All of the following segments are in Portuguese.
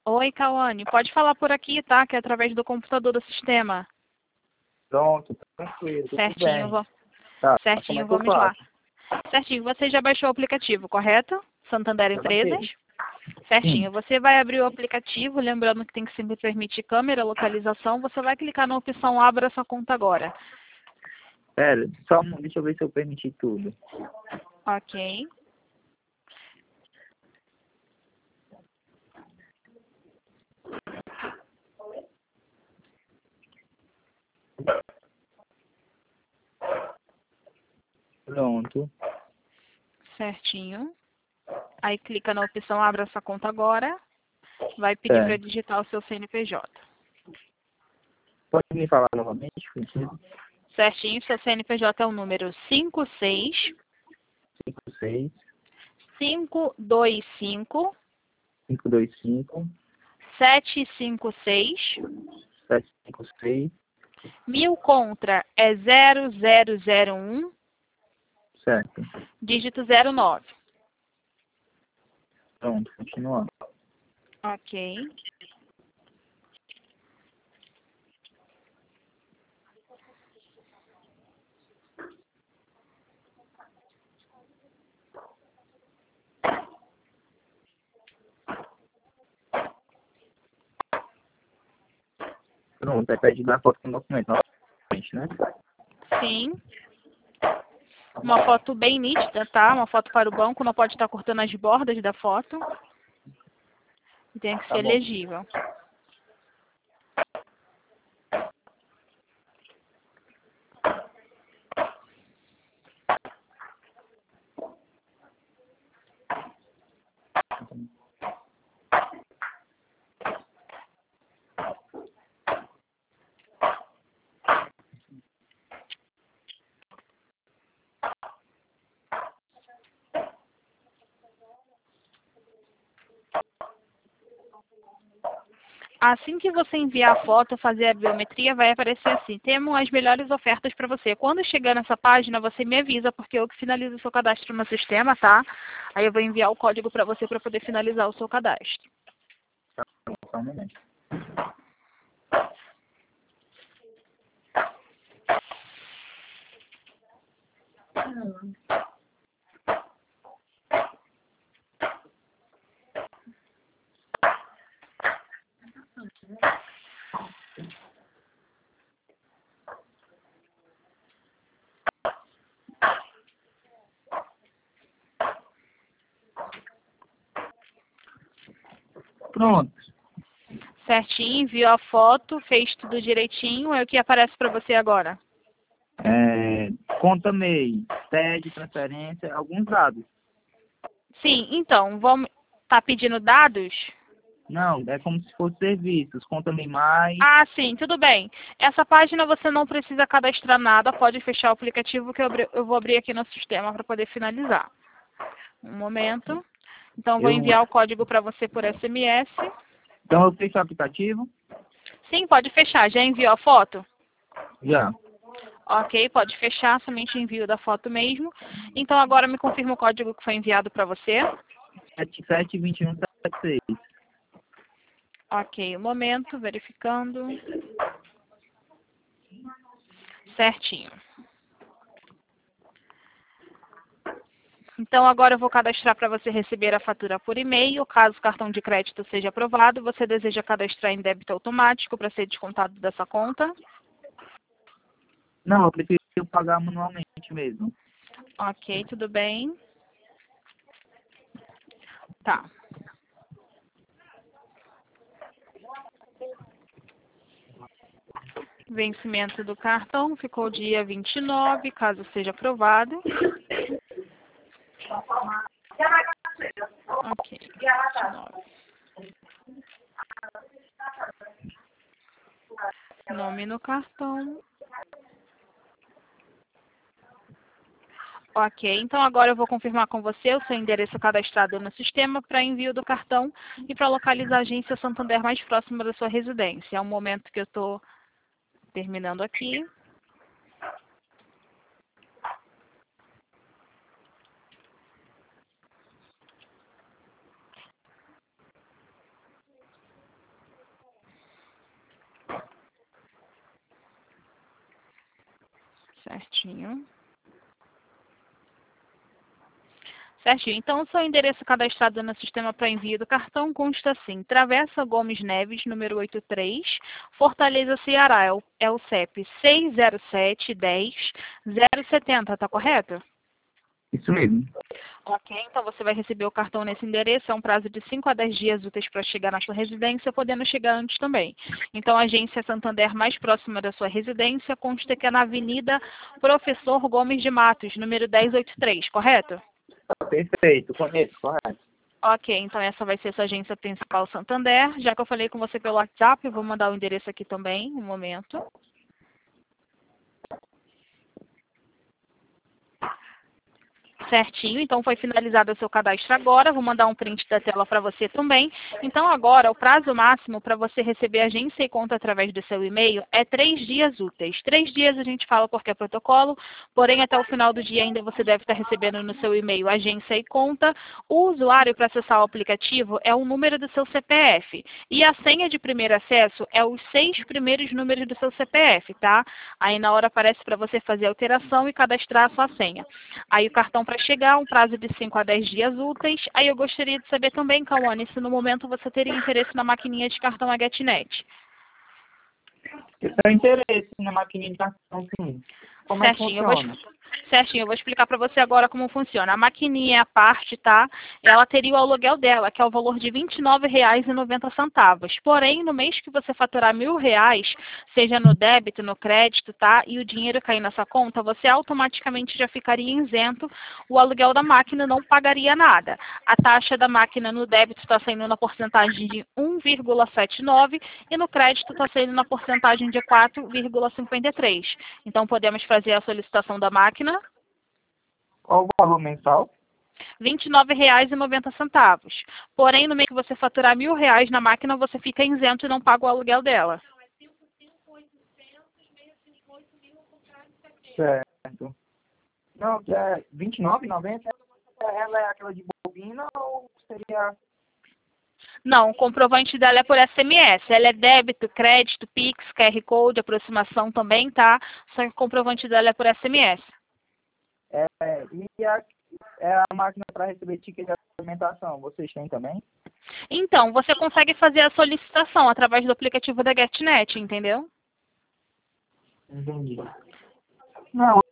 Oi, Cauane. Pode falar por aqui, tá? Que é através do computador do sistema. Pronto, tranquilo, tudo Certinho, bem. Tá, como certinho, é que eu vamos lá. faço? Certinho, você já baixou o aplicativo, correto? Santander Já baixei. Empresas? Certinho, Sim. você vai abrir o aplicativo, lembrando que tem que sempre permitir câmera, localização. Você vai clicar na opção Abra sua conta agora. Pera, só deixa eu ver se eu permiti tudo. Ok. Pronto. Certinho. Aí clica na opção Abra sua conta agora. Vai pedir para Certo. digitar o seu CNPJ. Pode me falar novamente, Francisco? Certinho, seu CNPJ é o número 56 56 525 525 756. 756. 1000 contra é 0001, Certo. dígito 09. Pronto, continuando. Ok. Pronto, aí pede dar foto com o documento novamente, né? Sim. Uma foto bem nítida, tá? Uma foto para o banco, não pode estar cortando as bordas da foto. Tem que Tá ser bom. legível. Assim que você enviar a foto, fazer a biometria, vai aparecer assim: temos as melhores ofertas para você. Quando chegar nessa página, você me avisa, porque eu que finalizo o seu cadastro no sistema, tá? Aí eu vou enviar o código para você para poder finalizar o seu cadastro. Só um momento. Pronto. Certinho, enviou a foto, fez tudo direitinho. É o que aparece para você agora. Conta MEI, TED, transferência, alguns dados. Sim, então, vamos. Tá pedindo dados? Não, é como se fosse serviços. Conta MEI mais. Ah, sim, tudo bem. Essa página você não precisa cadastrar nada, pode fechar o aplicativo que eu vou abrir aqui no sistema para poder finalizar. Um momento. Então, eu vou Eu, enviar o código para você por SMS. então eu fecho o aplicativo? Sim, pode fechar. Já enviou a foto? Já. Ok, pode fechar, somente envio da foto mesmo. Então, agora me confirma o código que foi enviado para você. 772176. Ok, um momento, verificando. Certinho. Então, agora eu vou cadastrar para você receber a fatura por e-mail. Caso o cartão de crédito seja aprovado, você deseja cadastrar em débito automático para ser descontado dessa conta? Não, eu prefiro pagar manualmente mesmo. Ok, tudo bem. Tá. Vencimento do cartão ficou dia 29, caso seja aprovado. Ok, 29. Nome no cartão. Ok, então agora eu vou confirmar com você o seu endereço cadastrado no sistema para envio do cartão e para localizar a agência Santander mais próxima da sua residência. É um momento que eu estou terminando aqui. Certinho. Certinho. Então, o seu endereço cadastrado no sistema para envio do cartão consta assim: Travessa Gomes Neves, número 83, Fortaleza, Ceará. É o CEP 60710-070, tá correto? Isso mesmo. Ok, então você vai receber o cartão nesse endereço. É um prazo de 5 a 10 dias úteis para chegar na sua residência, podendo chegar antes também. Então, a agência Santander mais próxima da sua residência consta que é na Avenida Professor Gomes de Matos, número 1083, correto? Perfeito, conheço, correto. Ok, então essa vai ser sua agência principal Santander. Já que eu falei com você pelo WhatsApp, eu vou mandar o endereço aqui também, um momento. Certinho, então foi finalizado o seu cadastro agora, vou mandar um print da tela para você também. Então agora, o prazo máximo para você receber agência e conta através do seu e-mail é 3 dias úteis. 3 dias a gente fala porque é protocolo, porém até o final do dia ainda você deve estar recebendo no seu e-mail agência e conta. O usuário para acessar o aplicativo é o número do seu CPF e a senha de primeiro acesso é os 6 primeiros números do seu CPF, tá? Aí na hora aparece para você fazer a alteração e cadastrar a sua senha. Aí o cartão para chegar, um prazo de 5 a 10 dias úteis. Aí eu gostaria de saber também, Cauane, se no momento você teria interesse na maquininha de cartão HetNet. Eu tenho interesse na maquininha de cartão, sim. Como é que Certinho, funciona? Certinho, eu vou explicar para você agora como funciona. A maquininha é a parte, tá? Ela teria o aluguel dela, que é o valor de R$ 29,90. Porém, no mês que você faturar R$ 1.000, seja no débito, no crédito, tá? E o dinheiro cair na sua conta, você automaticamente já ficaria isento. O aluguel da máquina não pagaria nada. A taxa da máquina no débito está saindo na porcentagem de 1,79 e no crédito está saindo na porcentagem de 4,53. Então, podemos fazer a solicitação da máquina. Qual o valor mensal? R$ 29,90. Porém, no mês que você faturar R$ 1.000 na máquina, você fica isento e não paga o aluguel dela. Certo. Não, é R$ 29,90. Ela é aquela de bobina ou seria... Não, o comprovante dela é por SMS. Ela é débito, crédito, Pix, QR Code, aproximação também, tá? Só que o comprovante dela é por SMS. E é a máquina para receber ticket de alimentação. Vocês têm também? Então, você consegue fazer a solicitação através do aplicativo da GetNet, entendeu? Entendi. Não,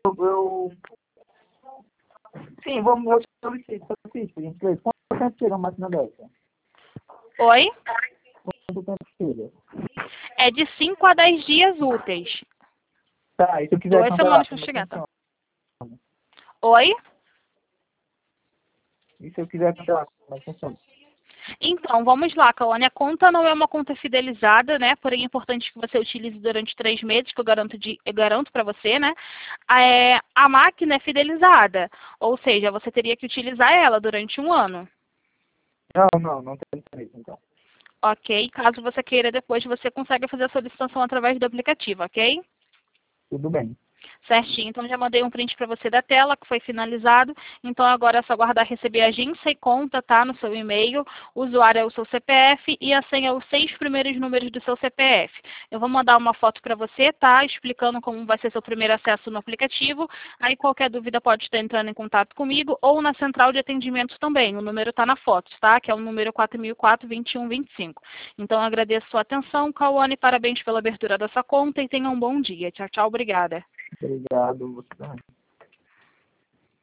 sim, eu solicito, por gentileza. Quanto tempo tira uma máquina dessa? Oi? Quanto tempo tira? É de 5 a 10 dias úteis. Tá, e se eu quiser 2 cancelar, semanas para como é que chegar, tá? funciona? Oi? E se eu quiser cancelar, como é que funciona? Então, vamos lá, Cauane. A conta não é uma conta fidelizada, né? Porém, é importante que você utilize durante 3 meses, que eu garanto para você, né? A máquina é fidelizada, ou seja, você teria que utilizar ela durante 1 ano. Não tem interesse, então. Ok? Caso você queira, depois você consegue fazer a solicitação através do aplicativo, ok? Tudo bem. Certinho, então já mandei um print para você da tela, que foi finalizado. Então agora é só aguardar receber agência e conta, tá? No seu e-mail. O usuário é o seu CPF e a senha é os 6 primeiros números do seu CPF. Eu vou mandar uma foto para você, tá? Explicando como vai ser seu primeiro acesso no aplicativo. Aí qualquer dúvida pode estar entrando em contato comigo ou na central de atendimento também. O número está na foto, tá? Que é o número 4004-2125. Então agradeço a sua atenção, Cauane. Parabéns pela abertura dessa conta e tenha um bom dia. Tchau, tchau. Obrigada. Obrigado, você também.